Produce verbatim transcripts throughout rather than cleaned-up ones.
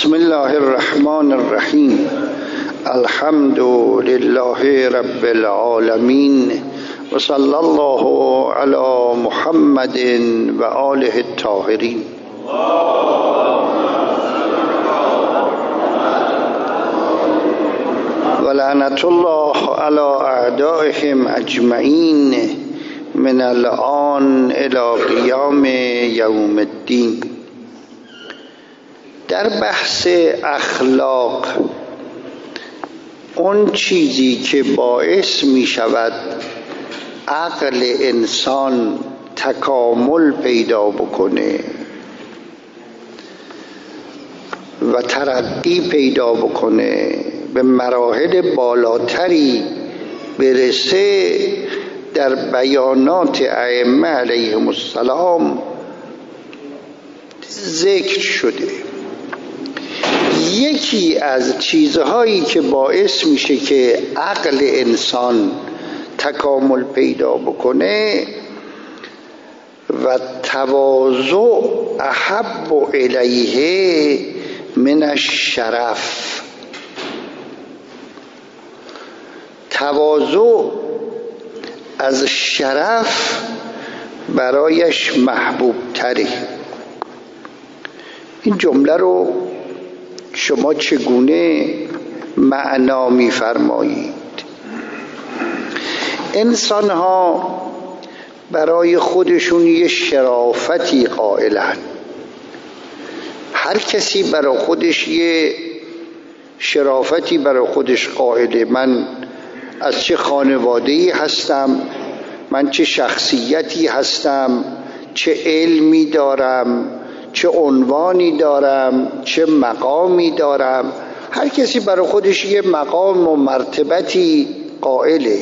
بسم الله الرحمن الرحیم. الحمد لله رب العالمین و صلی الله علی محمد و آله الطاهرین. و لعنت الله علی اعدائهم اجمعین من الآن الی قیام یوم الدین. در بحث اخلاق، اون چیزی که باعث می شود عقل انسان تکامل پیدا بکنه و ترقی پیدا بکنه، به مراحل بالاتری برسه، در بیانات ائمه علیهم السلام ذکر شده. یکی از چیزهایی که باعث میشه که عقل انسان تکامل پیدا بکنه و تواضع احب الیه من الشرف، تواضع از شرف برایش محبوب تره. این جمله رو شما چگونه معنا می‌فرمایید؟ انسان ها برای خودشون یه شرافتی قائلن. هر کسی برای خودش یه شرافتی برای خودش قائله. من از چه خانواده‌ای هستم، من چه شخصیتی هستم، چه علمی دارم، چه عنوانی دارم، چه مقامی دارم. هر کسی برای خودش یه مقام و مرتبتی قائله.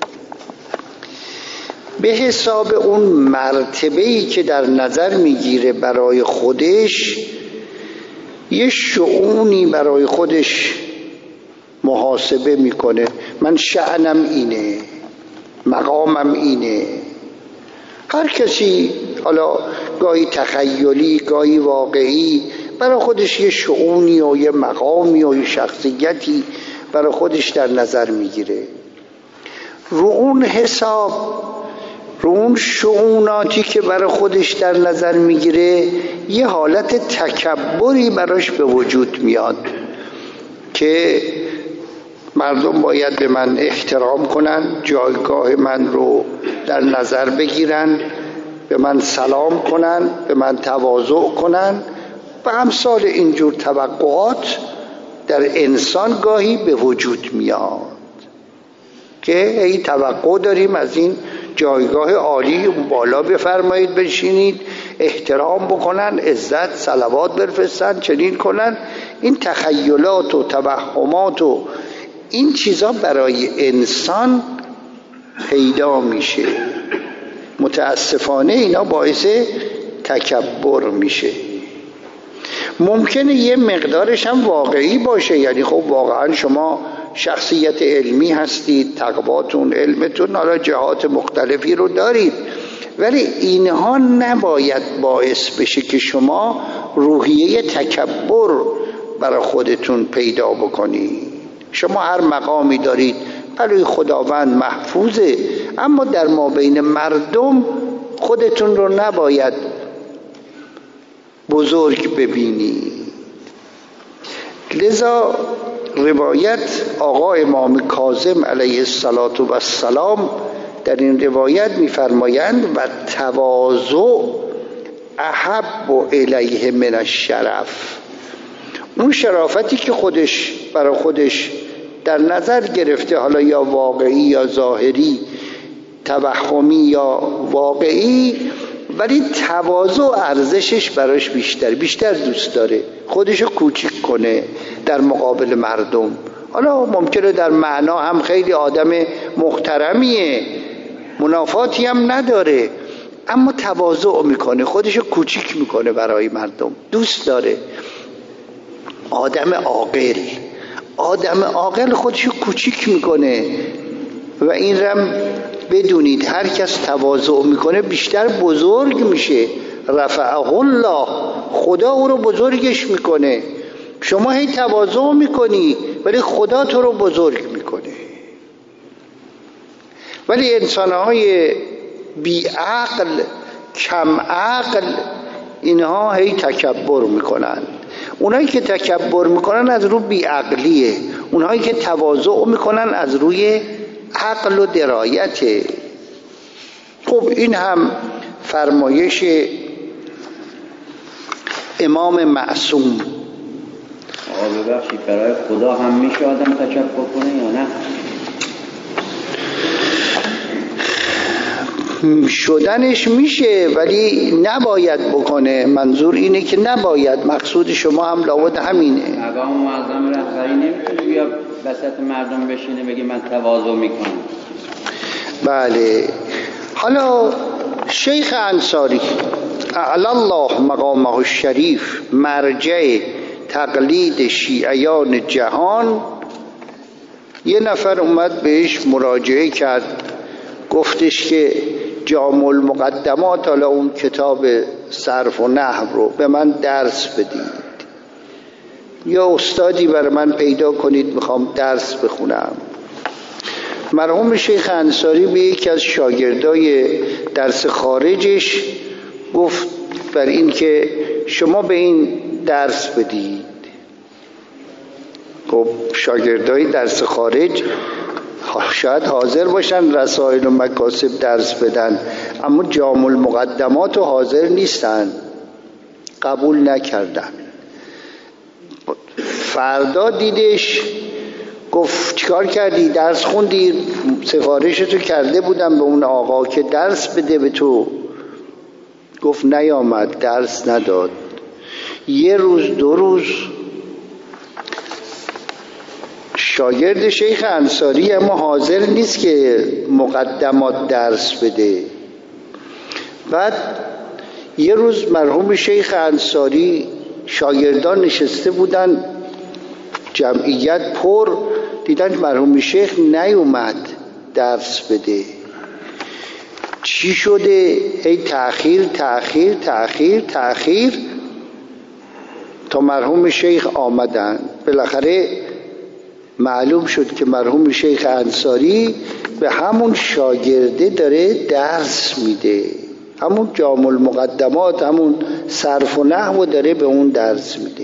به حساب اون مرتبه‌ای که در نظر میگیره برای خودش، یه شؤونی برای خودش محاسبه میکنه. من شأنم اینه، مقامم اینه. هر کسی، حالا گاهی تخیلی گاهی واقعی، برای خودش یه شؤونی و یه مقامی و یه شخصیتی برای خودش در نظر میگیره. رو اون حساب، رو اون شؤوناتی که برای خودش در نظر میگیره، یه حالت تکبری براش به وجود میاد که مردم باید به من احترام کنن، جایگاه من رو در نظر بگیرن، به من سلام کنن، به من تواضع کنن و امثال اینجور توقعات در انسان گاهی به وجود میاد که ای توقع داریم از این جایگاه عالی اون بالا بفرمایید بشینید، احترام بکنن، عزت صلوات بفرستن، چنین کنن. این تخیلات و توهمات و این چیزا برای انسان پیدا میشه. متاسفانه اینا باعث تکبر میشه. ممکنه یه مقدارش هم واقعی باشه، یعنی خب واقعا شما شخصیت علمی هستید، تقواتون، علمتون، حالا جهات مختلفی رو دارید، ولی اینها نباید باعث بشه که شما روحیه تکبر برای خودتون پیدا بکنید. شما هر مقامی دارید برای خداوند محفوظه، اما در مابین مردم خودتون رو نباید بزرگ ببینید. لذا روایت آقا امام کاظم علیه السلام در این روایت می‌فرمایند و تواضع احب الیه من الشرف. اون شرافتی که خودش برای خودش در نظر گرفته، حالا یا واقعی یا ظاهری، توهمی یا واقعی، ولی تواضع ارزشش براش بیشتر بیشتر دوست داره خودشو کوچیک کنه در مقابل مردم. حالا ممکنه در معنا هم خیلی آدم محترمیه، منافاتی هم نداره، اما تواضع میکنه، خودشو کوچیک میکنه برای مردم، دوست داره. آدم عاقل آدم عاقل خودشو کوچیک میکنه و این رم بدونید هر کس تواضع میکنه بیشتر بزرگ میشه. رفعه الله، خدا او رو بزرگش میکنه. شما هی تواضع میکنی ولی خدا تو رو بزرگ میکنه. ولی انسانهای بی عقل، کم عقل، اینها هی تکبر میکنن. اونایی که تکبر میکنن از روی بی عقلیه، اونایی که تواضع میکنن از روی عقل و درایته. خب این هم فرمایش امام معصوم. آقا ببخشید، برای خدا هم میشه آدم تکبر کنه یا نه؟ شدنش میشه ولی نباید بکنه. منظور اینه که نباید. مقصود شما هم لابد همینه. مقام معظم رهبری نمیتونه بیا وسط مردم بشینه بگه من تواضع میکنم. بله. حالا شیخ انصاری اعلی الله مقامه الشریف، مرجع تقلید شیعیان جهان، یه نفر اومد بهش مراجعه کرد، گفتش که جامع المقدمات، حالا اون کتاب صرف و نحو رو به من درس بدید، یا استادی برای من پیدا کنید میخوام درس بخونم. مرحوم شیخ انصاری به یکی از شاگردای درس خارجش گفت بر این که شما به این درس بدید. خب شاگردای درس خارج شاید حاضر باشن رسائل و مکاسب درس بدن، اما جامع المقدمات رو حاضر نیستن، قبول نکردن. فردا دیدش، گفت چیکار کردی؟ درس خوندی؟ سفارشتو کرده بودم به اون آقا که درس بده به تو. گفت نیامد، درس نداد. یه روز دو روز شاگرد شیخ انصاری اما حاضر نیست که مقدمات درس بده. بعد یه روز مرحوم شیخ انصاری، شاگردان نشسته بودن، جمعیت پر، دیدن مرحوم شیخ نیومد درس بده. چی شده؟ ای تأخیر تأخیر تأخیر تأخیر تا مرحوم شیخ آمدن. بالاخره معلوم شد که مرحوم شیخ انصاری به همون شاگرده داره درس میده، همون جامع المقدمات، همون صرف و نحو داره به اون درس میده.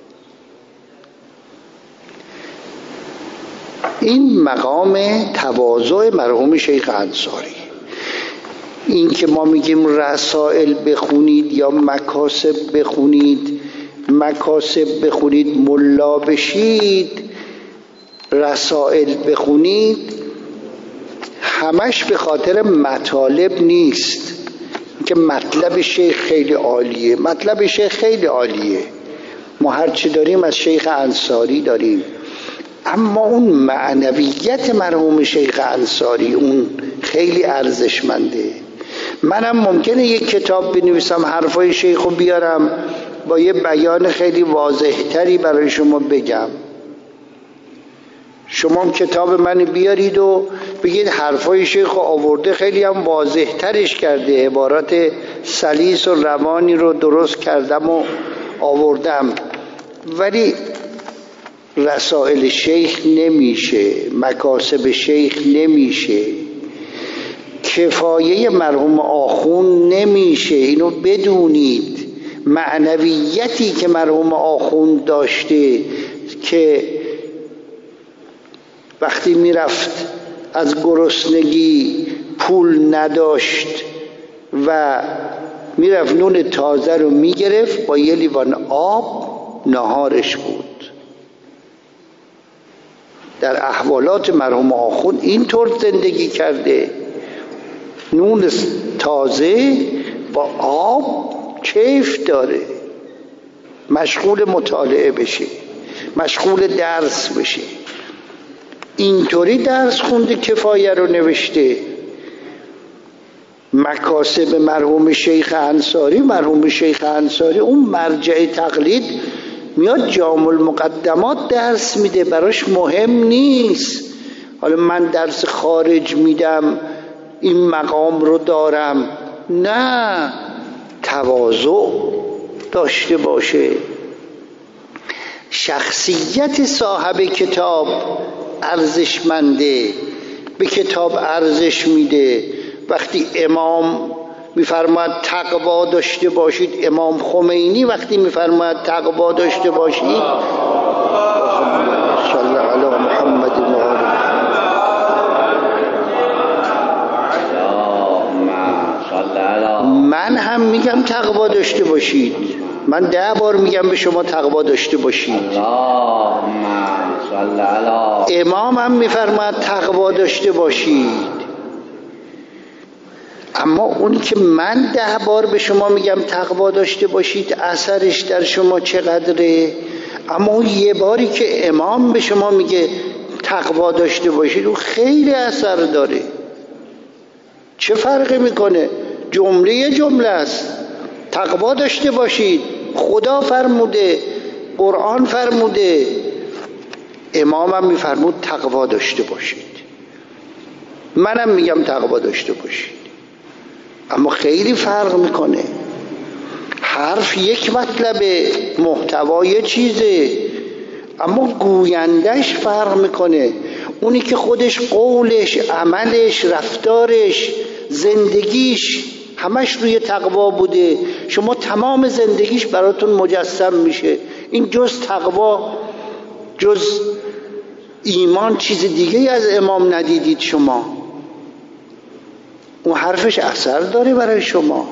این مقام تواضع مرحوم شیخ انصاری. این که ما میگیم رسائل بخونید یا مکاسب بخونید، مکاسب بخونید ملا بشید، رسائل بخونید، همش به خاطر مطالب نیست که مطلب شیخ خیلی عالیه. مطلب شیخ خیلی عالیه، ما هرچی داریم از شیخ انصاری داریم، اما اون معنویت مرحوم شیخ انصاری اون خیلی ارزشمنده. منم ممکنه یک کتاب بنویسم، حرفای شیخ رو بیارم با یه بیان خیلی واضح تری برای شما بگم. شما کتاب من بیارید و بگید حرفای شیخ رو آورده، خیلی هم واضح ترش کرده، عبارات سلیس و روانی رو درست کردم و آوردم، ولی رسائل شیخ نمیشه، مکاسب شیخ نمیشه، کفایه مرحوم آخوند نمیشه. اینو بدونید. معنویتی که مرحوم آخوند داشته که وقتی میرفت از گرسنگی پول نداشت و میرفت نون تازه رو میگرفت، با یه لیوان آب ناهارش بود. در احوالات مرحوم آخوند اینطور زندگی کرده، نون تازه با آب کیف داره، مشغول مطالعه بشه، مشغول درس بشه. اینطوری درس خونده، کفایه رو نوشته. مکاسب مرحوم شیخ انصاری، مرحوم شیخ انصاری اون مرجع تقلید میاد جامع المقدمات درس میده، براش مهم نیست حالا من درس خارج میدم این مقام رو دارم. نه، تواضع داشته باشه. شخصیت صاحب کتاب ارزشمنده، به کتاب ارزش میده. وقتی امام میفرماید تقوا داشته باشید، امام خمینی وقتی میفرماید تقوا داشته باشید، صلی علی محمد و آل من هم میگم تقوا داشته باشید. من ده بار میگم به شما تقوا داشته باشید. امام هم میفرماید تقوا داشته باشید. اما اونی که من ده بار به شما میگم تقوا داشته باشید اثرش در شما چقدره؟ اما اون یه باری که امام به شما میگه تقوا داشته باشید اون خیلی اثر داره. چه فرقی میکنه؟ جمله یه جمله است. تقوا داشته باشید، خدا فرموده، قرآن فرموده، امام هم میفرمود تقوا داشته باشید، منم میگم تقوا داشته باشید. اما خیلی فرق میکنه. حرف یک مطلبه، محتوا یه چیزه، اما گویندش فرق میکنه. اونی که خودش قولش، عملش، رفتارش، زندگیش همش روی تقوا بوده، شما تمام زندگیش براتون مجسم میشه. این جز تقوا، جز ایمان چیز دیگه از امام ندیدید شما. اون حرفش اثر داره برای شما.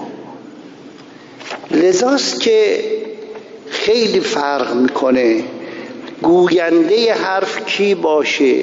لذاست که خیلی فرق میکنه گوینده حرف کی باشه.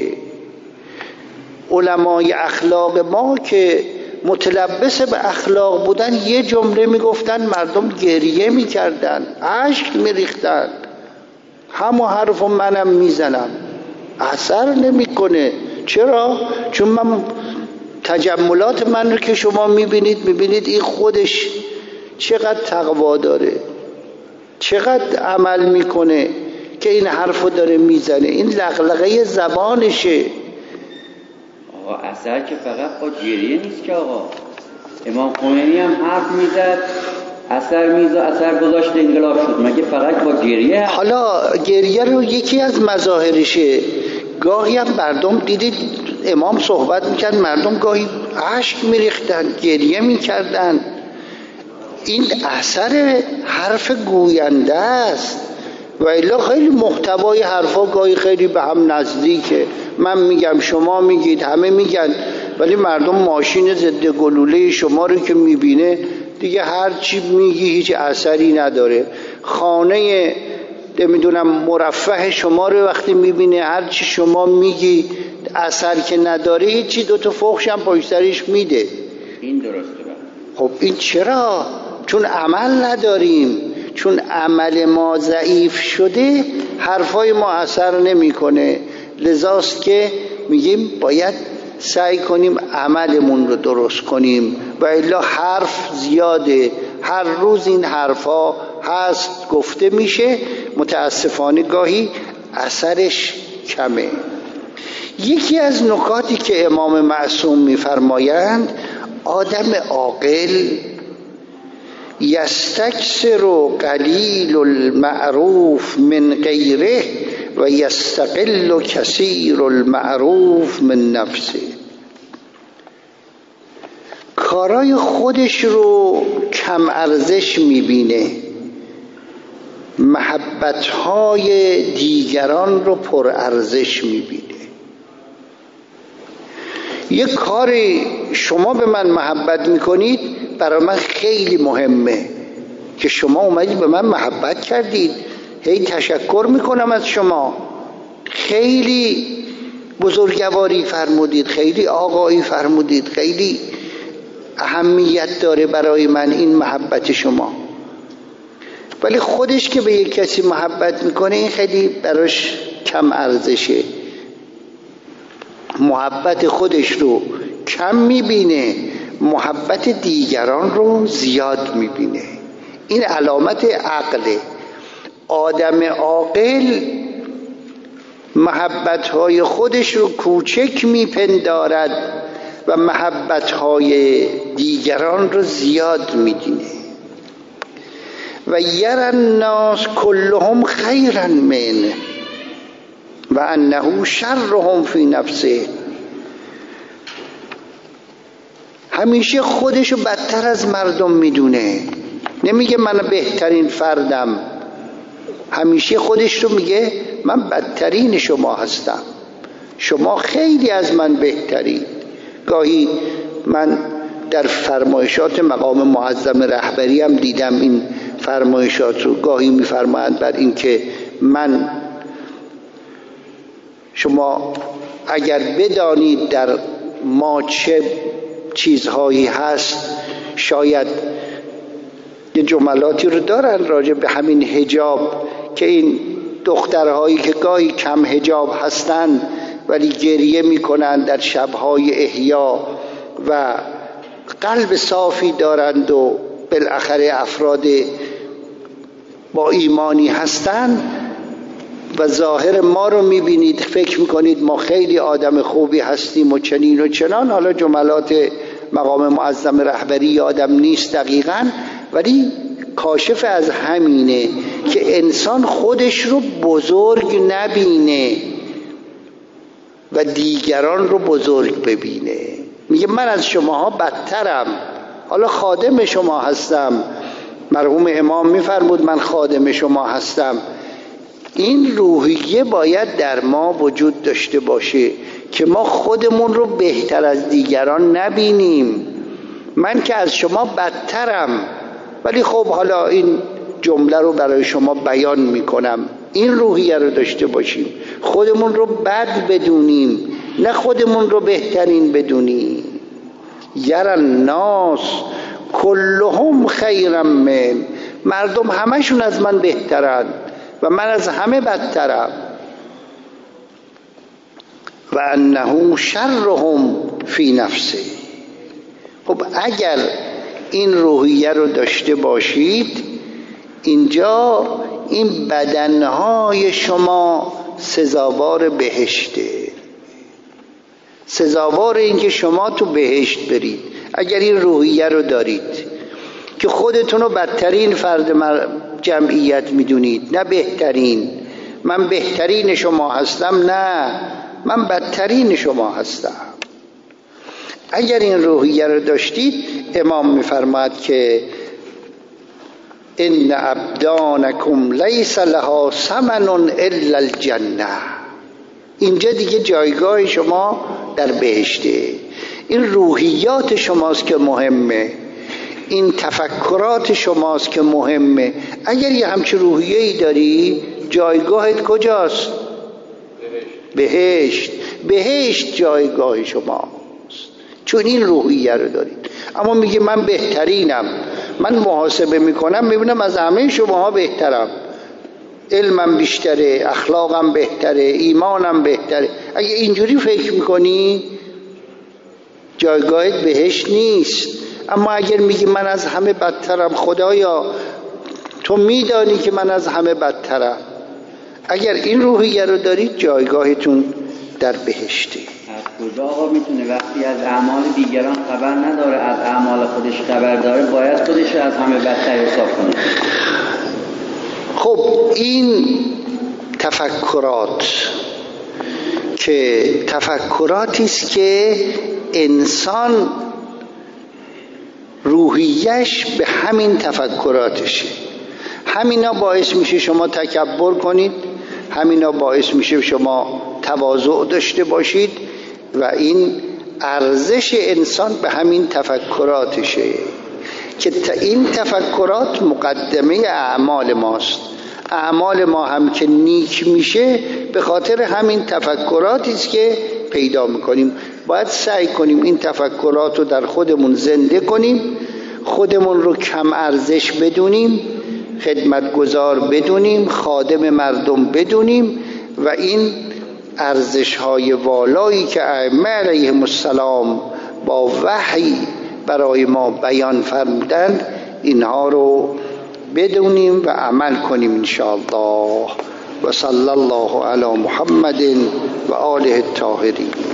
علمای اخلاق ما که متلبس به اخلاق بودن یه جمله میگفتن مردم گریه میکردن، اشک میریختن. همون حرفو منم میزنم، اثر نمیکنه. چرا؟ چون من تجملات من رو که شما میبینید میبینید این خودش چقدر تقوا داره، چقدر عمل میکنه که این حرفو داره میزنه. این لغلغه زبانشه. آقا اثر که فقط با گریه نیست که آقا. امام خمینی هم حرف میزد، اثر میزد، اثر گذاشت، انقلاب شد. مگه فقط با گریه؟ حالا گریه رو یکی از مظاهرشه. گاهی هم مردم دیدید امام صحبت میکرد، مردم گاهی اشک میریختن، گریه میکردن. این اثر حرف گوینده است. و الا خیلی محتوای حرفا گاهی خیلی به هم نزدیکه. من میگم، شما میگید، همه میگن، ولی مردم ماشین ضد گلوله شما رو که میبینه دیگه هر چی میگی هیچ اثری نداره. خانه نمیدونم مرفه شما رو وقتی میبینه هر چی شما میگی اثر که نداره، هیچی، دوتا فحش هم پشت سرش میده. این درسته. خب این چرا؟ چون عمل نداریم، چون عمل ما ضعیف شده حرفای ما اثر نمیکنه. لذاست که میگیم باید سعی کنیم عملمون رو درست کنیم. و الا حرف زیاده، هر روز این حرفا هست، گفته میشه، متاسفانه گاهی اثرش کمه. یکی از نکاتی که امام معصوم میفرمایند آدم عاقل یستکثر قلیل المعروف من غیره و یستقل کثیر المعروف من نفسه. کارای خودش رو کم ارزش میبینه، محبتهای دیگران رو پر ارزش میبینه. یک کاری شما به من محبت میکنید، برای من خیلی مهمه که شما اومدید به من محبت کردید، هی تشکر میکنم از شما، خیلی بزرگواری فرمودید، خیلی آقایی فرمودید، خیلی اهمیت داره برای من این محبت شما. ولی خودش که به یک کسی محبت میکنه این خیلی براش کم ارزشه، محبت خودش رو کم میبینه، محبت دیگران رو زیاد میبینه. این علامت عقله. آدم عاقل محبت‌های خودش رو کوچک میپندارد و محبت‌های دیگران رو زیاد میدینه. و یری الناس کلهم خیرا منه و انه شرهم فی نفسه. همیشه خودشو بدتر از مردم میدونه، نمیگه من بهترین فردم، همیشه خودش رو میگه من بدترین شما هستم، شما خیلی از من بهترین. گاهی من در فرمایشات مقام معظم رهبری هم دیدم این فرمایشات رو، گاهی میفرمایند بر این که من شما اگر بدانید در ما چه چیزهایی هست، شاید یه جملاتی رو دارن راجع به همین حجاب که این دخترهایی که گاهی کم حجاب هستن ولی گریه میکنن در شبهای احیا و قلب صافی دارند و بالاخره افراد با ایمانی هستن و ظاهر ما رو میبینید فکر میکنید ما خیلی آدم خوبی هستیم و چنین و چنان. حالا جملات مقام معظم رهبری یادم نیست دقیقاً، ولی کاشف از همینه که انسان خودش رو بزرگ نبینه و دیگران رو بزرگ ببینه. میگه من از شماها بدترم، حالا خادم شما هستم، مرحوم امام میفرمود من خادم شما هستم. این روحیه باید در ما وجود داشته باشه که ما خودمون رو بهتر از دیگران نبینیم. من که از شما بدترم، ولی خب حالا این جمله رو برای شما بیان میکنم. این روحیه رو داشته باشیم، خودمون رو بد بدونیم، نه خودمون رو بهترین بدونیم. یری الناس کلهم خیرا من، مردم همشون از من بهترن و من از همه بدترم. و انه شرهم فی نفسه. خب اگر این روحیه رو داشته باشید، اینجا این بدنهای شما سزاوار بهشته، سزاوار این که شما تو بهشت برید. اگر این روحیه رو دارید که خودتون رو بدترین فرد جمعیت میدونید، نه بهترین، من بهترین شما هستم، نه من بدترین شما هستم. اگر این روحیه رو داشتید، امام میفرماد که ان ابدانکم لیس لها ثمن الا الجنه. اینجا دیگه جایگاه شما در بهشته. این روحیات شماست که مهمه، این تفکرات شماست که مهمه. اگر یه همچین روحیه‌ای داری، جایگاهت کجاست؟ بهشت. بهشت جایگاه شماست، چون این روحیه رو دارید. اما میگه من بهترینم، من محاسبه میکنم میبینم از همه شماها بهترم، علمم بیشتره، اخلاقم بهتره، ایمانم بهتره. اگه اینجوری فکر میکنی، جایگاهت بهشت نیست. اما اگر میگی من از همه بدترم، خدایا تو میدانی که من از همه بدترم، اگر این روحیه رو دارید، جایگاهتون در بهشته. از کجا آقا میتونه وقتی از اعمال دیگران خبر نداره، از اعمال خودش خبر داره، باید خودش از همه بدتر حساب کنه؟ خب این تفکرات که تفکراتی است که انسان روحیش به همین تفکراتشه. همینا باعث میشه شما تکبر کنید، همینا باعث میشه شما تواضع داشته باشید و این ارزش انسان به همین تفکراتشه که این تفکرات مقدمه اعمال ماست. اعمال ما هم که نیک میشه به خاطر همین تفکراتی است که پیدا میکنیم. باید سعی کنیم این تفکرات رو در خودمون زنده کنیم، خودمون رو کم ارزش بدونیم، خدمتگزار بدونیم، خادم مردم بدونیم و این ارزش‌های والایی که ائمه علیهم السلام با وحی برای ما بیان فرمودند، اینها رو بدونیم و عمل کنیم ان شاء الله. و صلی الله علی محمد و آله الطاهرین.